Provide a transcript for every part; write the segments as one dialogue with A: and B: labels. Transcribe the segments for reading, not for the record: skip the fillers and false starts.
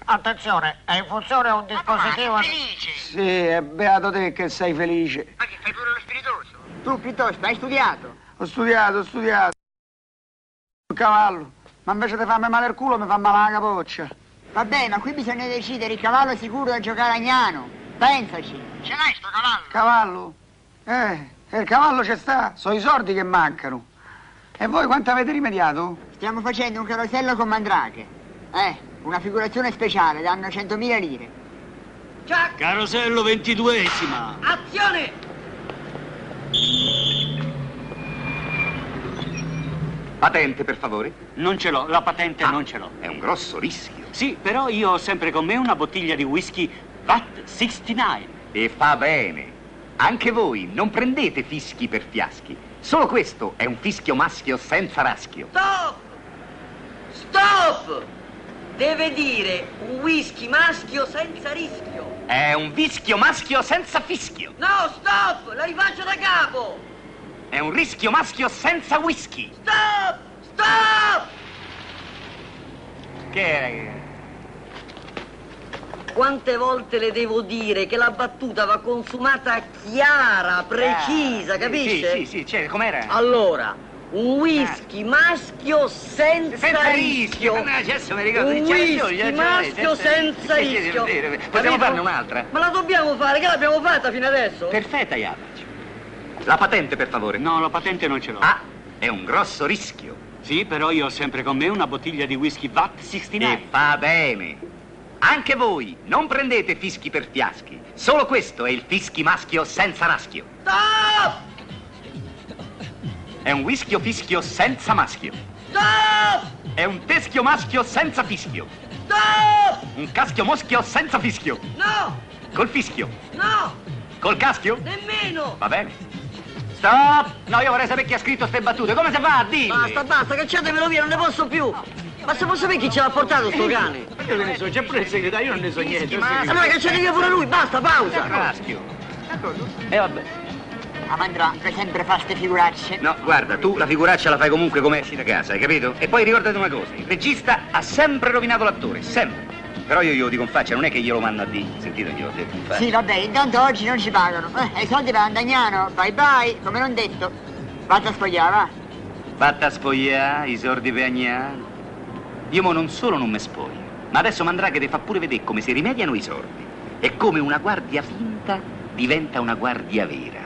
A: Attenzione, è in funzione un dispositivo...
B: Ma felice!
C: Sì, è beato te che sei felice.
B: Ma che fai pure lo spiritoso?
A: Tu piuttosto, hai studiato?
C: Ho studiato. Il cavallo. Ma invece di farmi male il culo mi fa male la capoccia.
A: Vabbè, ma qui bisogna decidere il cavallo sicuro da giocare a Agnano. Pensaci.
B: Ce l'hai sto cavallo?
C: Cavallo? Il cavallo c'è sta, sono i soldi che mancano. E voi quanto avete rimediato?
A: Stiamo facendo un carosello con Mandrache. Una figurazione speciale, danno 100.000 lire.
B: Ciao!
D: Carosello 22esima.
B: Azione!
E: Patente, per favore.
D: Non ce l'ho, la patente non ce l'ho.
E: È un grosso rischio.
D: Sì, però io ho sempre con me una bottiglia di whisky VAT 69.
E: E fa bene. Anche voi non prendete fischi per fiaschi. Solo questo è un fischio maschio senza raschio.
F: Stop! Stop! Deve dire un whisky maschio senza rischio.
E: È un vischio maschio senza fischio.
F: No, stop! La rifaccio da capo!
E: È un rischio maschio senza whisky.
F: Stop! Stop!
E: Che è?
F: Quante volte le devo dire che la battuta va consumata chiara, precisa, capisce?
E: Sì, certo, com'era?
F: Allora, un whisky maschio senza rischio.
E: Adesso mi ricordo.
F: Un whisky maschio senza rischio.
E: Possiamo farne un'altra?
F: Ma la dobbiamo fare, che l'abbiamo fatta fino adesso?
E: Perfetta, Iabac. La patente, per favore.
D: No, la patente non ce l'ho.
E: Ah, è un grosso rischio.
D: Sì, però io ho sempre con me una bottiglia di whisky VAT 69.
E: E fa bene. Anche voi non prendete fischi per fiaschi. Solo questo è il fischi maschio senza raschio.
F: Stop!
E: È un whiskio fischio senza maschio.
F: Stop!
E: È un teschio maschio senza fischio.
F: Stop!
E: Un caschio moschio senza fischio.
F: No!
E: Col fischio.
F: No!
E: Col caschio?
F: Nemmeno!
E: Va bene. Stop! No, io vorrei sapere chi ha scritto ste battute. Come si fa a dirle?
F: Basta, cacciatemelo via, non ne posso più! Ma se posso sapere chi ce l'ha portato sto cane?
D: Io che ne so, c'è pure il segretario, io non ne so niente.
F: Allora cacciate via pure lui, basta, pausa!
E: Raschio. E vabbè.
A: A Mandrache sempre fa ste figuracce.
E: No, guarda, tu la figuraccia la fai comunque come esci da casa, hai capito? E poi ricordati una cosa, il regista ha sempre rovinato l'attore, sempre. Però io glielo dico in faccia, non è che glielo mando a dire. Sentite, glielo ho detto in faccia.
A: Sì, vabbè, intanto oggi non ci pagano. E i soldi per Andagnano, bye bye, come non detto. Vatti a spogliare, va.
E: Fatta a spogliare, i sordi per Agnano. Io mo non solo non mi spoglio, ma adesso Mandrache ti fa pure vedere come si rimediano i sordi. E come una guardia finta diventa una guardia vera.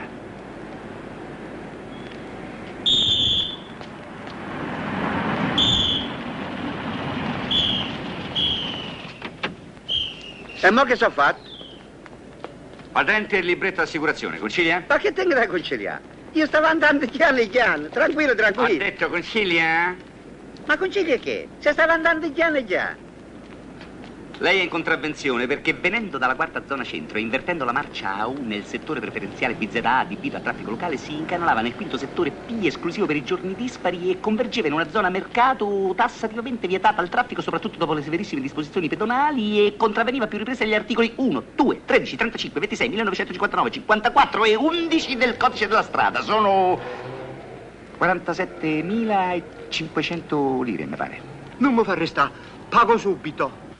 C: E mo che so fatto?
E: Patente e il libretto d'assicurazione, concilia?
C: Ma che tengo da conciliare? Io stavo andando chiano, tranquillo.
E: Ho detto concilia?
C: Ma concilia che? Se stava andando chiano.
E: Lei è in contravvenzione perché venendo dalla quarta zona centro e invertendo la marcia A1 nel settore preferenziale BZA adibito a traffico locale si incanalava nel quinto settore P esclusivo per i giorni dispari e convergeva in una zona mercato tassativamente vietata al traffico soprattutto dopo le severissime disposizioni pedonali e contravveniva a più riprese agli articoli 1, 2, 13, 35, 26, 1959, 54 e 11 del codice della strada. Sono 47.500 lire, mi pare.
C: Non mi fa restare, pago subito.